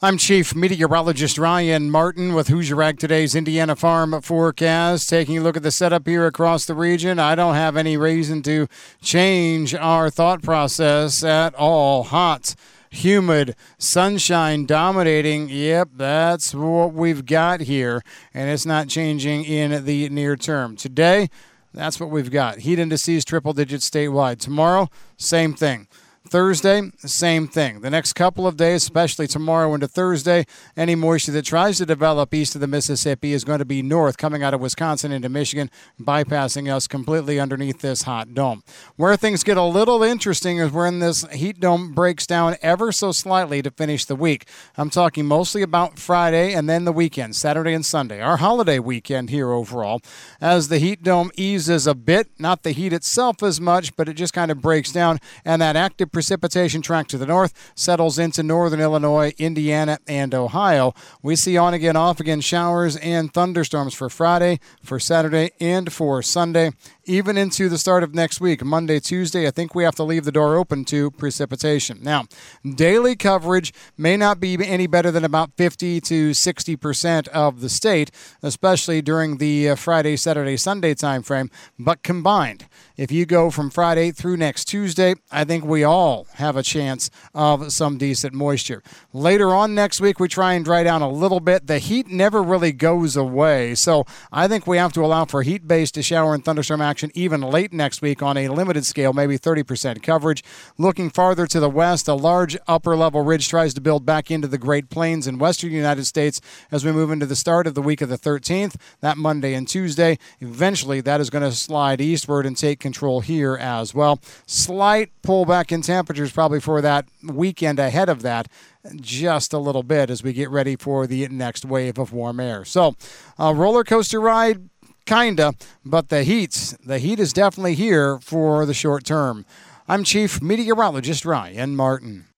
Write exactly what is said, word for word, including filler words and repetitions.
I'm Chief Meteorologist Ryan Martin with Hoosier Ag Today's Indiana Farm Forecast. Taking a look at the setup here across the region, I don't have any reason to change our thought process at all. Hot, humid, sunshine dominating. Yep, that's what we've got here, and it's not changing in the near term. Today, that's what we've got. Heat indices triple digits statewide. Tomorrow, same thing. Thursday, same thing. The next couple of days, especially tomorrow into Thursday, any moisture that tries to develop east of the Mississippi is going to be north, coming out of Wisconsin into Michigan, bypassing us completely underneath this hot dome. Where things get a little interesting is when this heat dome breaks down ever so slightly to finish the week. I'm talking mostly about Friday and then the weekend, Saturday and Sunday, our holiday weekend here overall, as the heat dome eases a bit, not the heat itself as much, but it just kind of breaks down, and that active precipitation track to the north settles into northern Illinois, Indiana, and Ohio. We see on again, off again showers and thunderstorms for Friday, for Saturday, and for Sunday, even into the start of next week. Monday, Tuesday, I think we have to leave the door open to precipitation. Now, daily coverage may not be any better than about fifty to sixty percent of the state, especially during the Friday, Saturday, Sunday time frame, but combined, if you go from Friday through next Tuesday, I think we all have a chance of some decent moisture. Later on next week, we try and dry down a little bit. The heat never really goes away, so I think we have to allow for heat-based shower and thunderstorm action even late next week on a limited scale, maybe thirty percent coverage. Looking farther to the west, a large upper-level ridge tries to build back into the Great Plains in western United States as we move into the start of the week of the thirteenth, that Monday and Tuesday. Eventually, that is going to slide eastward and take control here as well. Slight pullback in temperatures probably for that weekend ahead of that, just a little bit as we get ready for the next wave of warm air. So, a roller coaster ride, kinda, but the heat, the heat is definitely here for the short term. I'm Chief Meteorologist Ryan Martin.